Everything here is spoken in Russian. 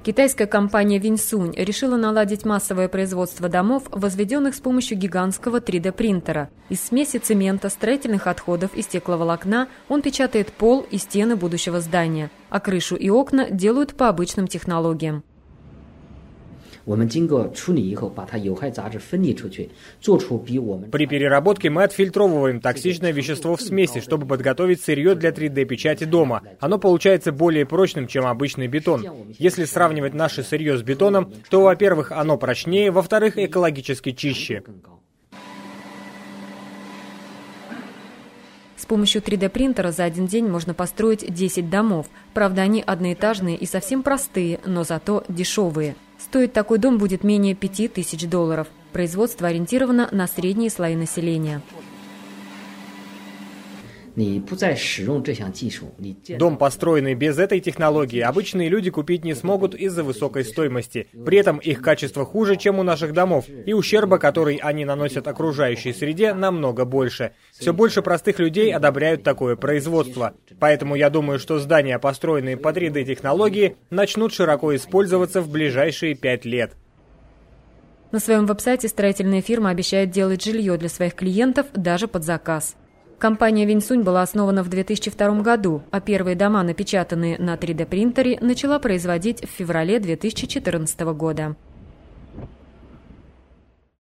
Китайская компания Винсунь решила наладить массовое производство домов, возведенных с помощью гигантского 3D-принтера. Из смеси цемента, строительных отходов и стекловолокна он печатает пол и стены будущего здания, а крышу и окна делают по обычным технологиям. При переработке мы отфильтровываем токсичное вещество в смеси, чтобы подготовить сырье для 3D-печати дома. Оно получается более прочным, чем обычный бетон. Если сравнивать наше сырье с бетоном, то, во-первых, оно прочнее, во-вторых, экологически чище. С помощью 3D-принтера за один день можно построить 10 домов. Правда, они одноэтажные и совсем простые, но зато дешевые. Стоить такой дом будет менее $5000. Производство ориентировано на средние слои населения. Дом, построенный без этой технологии, обычные люди купить не смогут из-за высокой стоимости. При этом их качество хуже, чем у наших домов, и ущерба, который они наносят окружающей среде, намного больше. Все больше простых людей одобряют такое производство. Поэтому я думаю, что здания, построенные по 3D-технологии, начнут широко использоваться в ближайшие 5 лет. На своем веб-сайте строительная фирма обещает делать жилье для своих клиентов даже под заказ. Компания Винсунь была основана в 2002 году, а первые дома, напечатанные на 3D-принтере, начала производить в феврале 2014 года.